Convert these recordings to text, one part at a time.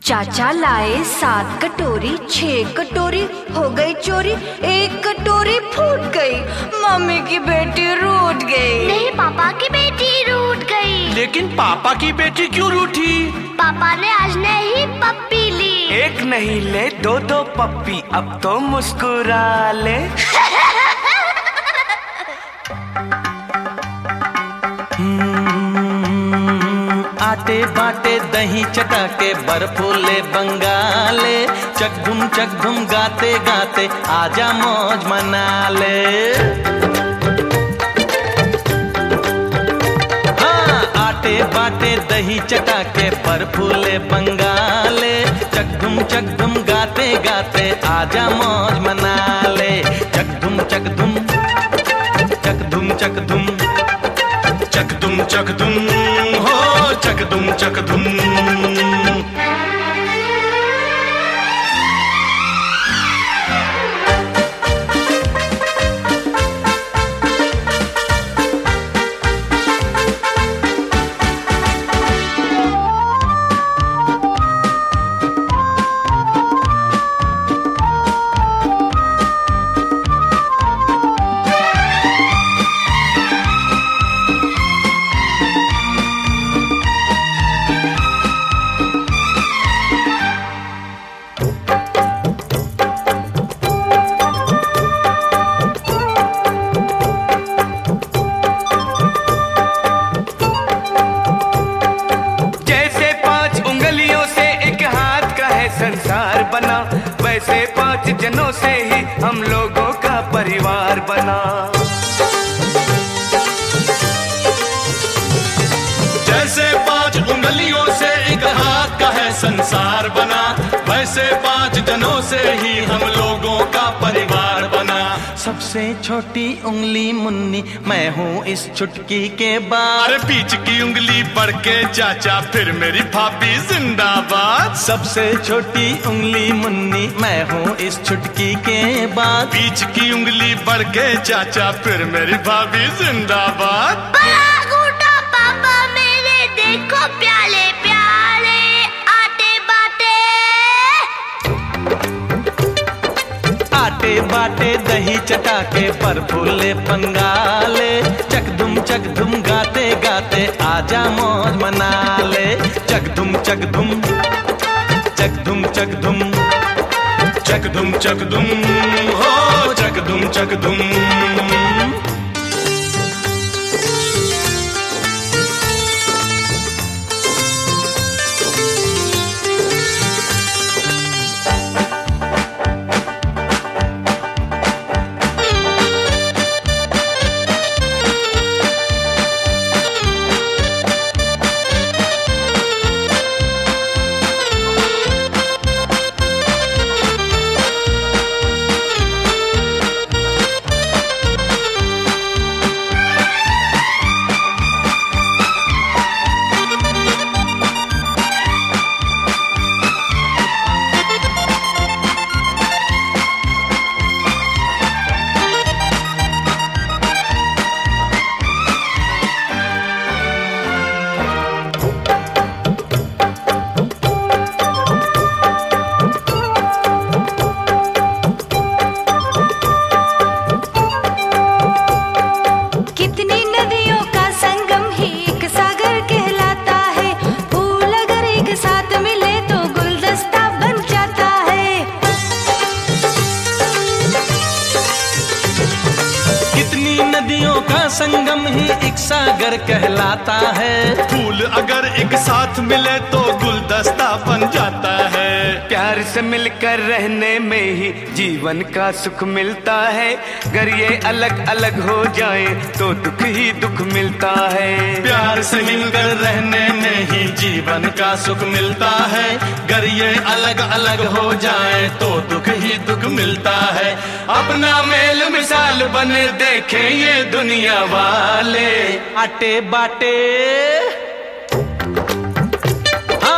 चाचा लाए 7 कटोरी, 6 कटोरी हो गई चोरी, 1 कटोरी फूट गई, मम्मी की बेटी रूठ गई। नहीं, पापा की बेटी रूठ गई। लेकिन पापा की बेटी क्यों रूठी? पापा ने आज नहीं पप्पी ली। एक नहीं ले 2-2 पप्पी, अब तो मुस्कुरा ले। आटे बाटे दही चटाके बर्फूले बंगाले, चक धुम गाते गाते आजा मौज मना ले। हाँ, आटे बाटे दही चटाके बर्फूले बंगाले, चक धुम गाते गाते आजा मौज मना ले। चक धुम चक धुम चक धुम चक धुम हो, चक धुम। संसार बना, वैसे 5 जनों से ही हम लोगों का परिवार बना। जैसे 5 उंगलियों से एक हाथ का है संसार बना, वैसे 5 जनों से ही हम लोगों का परिवार बना। सबसे छोटी उंगली मुन्नी मैं हूँ इस चुटकी के बाद। अरे बीच की उंगली बढ़ के चाचा, फिर मेरी भाभी जिंदाबाद। सबसे छोटी उंगली मुन्नी मैं हूँ इस चुटकी के बाद। बीच की उंगली बढ़ के चाचा, फिर मेरी भाभी जिंदाबाद। पापा मेरे देखो प्याले प्याले आटे बाटे दही चटाके बर्फूले बंगाले, चक धुम गाते गाते आजा मौज मना ले। चक धुम चक धुम हो, चक धुम। नदियों का संगम ही एक सागर कहलाता है। फूल अगर एक साथ मिले तो गुलदस्ता बन जाता है। प्यार से मिलकर रहने में ही जीवन का सुख मिलता है। अगर ये अलग अलग हो जाए तो दुख ही दुख मिलता है। प्यार से मिलकर रहने में ही जीवन का सुख मिलता है। अगर ये अलग अलग हो जाए तो दुख ही दुख मिलता है। अपना मेल मिसाल बने देखें ये दुनिया वाले। आटे बाटे, हाँ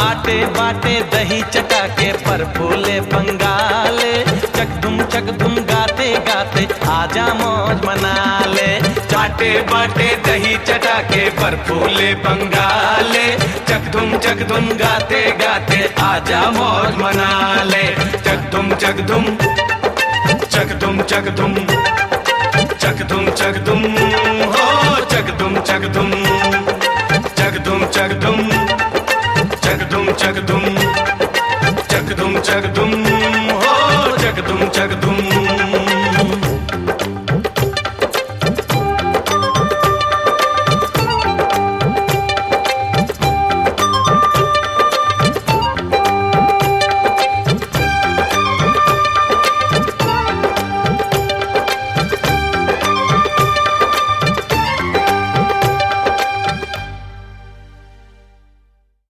आटे बाटे दही चटा के पर फूले बंगाले, चक धुम गाते गाते आजा मौज मना ले। चाटे बाटे दही चटा के पर फूले बंगाले, चक धुम गाते गाते आजा मौज मना ले। चक धुम चक धुम चक धुम चक धुम चक धुम चक धुम हो चक धुम चक धुम चक धुम चक धुम चक धुम चक धुम चक धुम चक धुम